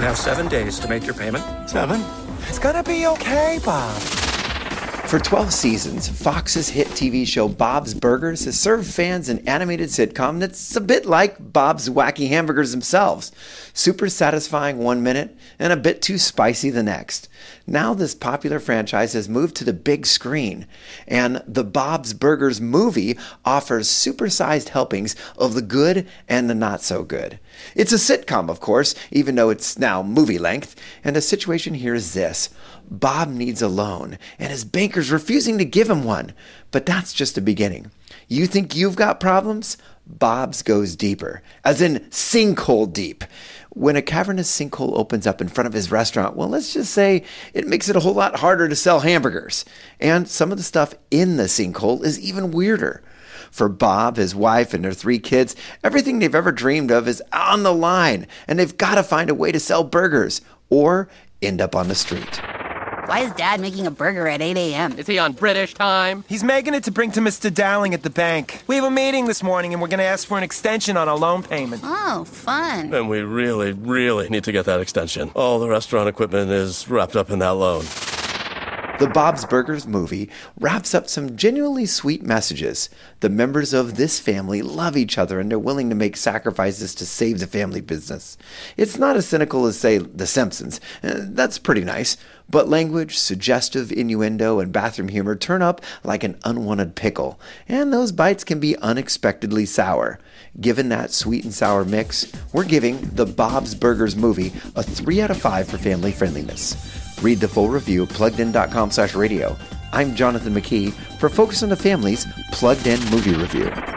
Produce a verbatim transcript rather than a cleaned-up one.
have seven days to make your payment. Seven? It's gonna be okay, Bob. For twelve seasons, Fox's hit T V show Bob's Burgers has served fans an animated sitcom that's a bit like Bob's Wacky Hamburgers themselves. Super satisfying one minute and a bit too spicy the next. Now this popular franchise has moved to the big screen, and the Bob's Burgers movie offers supersized helpings of the good and the not so good. It's a sitcom, of course, even though it's now movie length, and the situation here is this. Bob needs a loan, and his banker's refusing to give him one. But that's just the beginning. You think you've got problems? Bob's goes deeper, as in sinkhole deep. When a cavernous sinkhole opens up in front of his restaurant, well, let's just say it makes it a whole lot harder to sell hamburgers. And some of the stuff in the sinkhole is even weirder. For Bob, his wife, and their three kids, everything they've ever dreamed of is on the line, and they've got to find a way to sell burgers, or end up on the street. Why is Dad making a burger at eight a.m.? Is he on British time? He's making it to bring to Mister Dowling at the bank. We have a meeting this morning, and we're going to ask for an extension on our loan payment. Oh, fun. And we really, really need to get that extension. All the restaurant equipment is wrapped up in that loan. The Bob's Burgers movie wraps up some genuinely sweet messages. The members of this family love each other and they're willing to make sacrifices to save the family business. It's not as cynical as, say, The Simpsons. Uh, that's pretty nice. But language, suggestive innuendo, and bathroom humor turn up like an unwanted pickle. And those bites can be unexpectedly sour. Given that sweet and sour mix, we're giving the Bob's Burgers movie a three out of five for family friendliness. Read the full review at pluggedin.com slash radio. I'm Jonathan McKee for Focus on the Family's Plugged In Movie Review.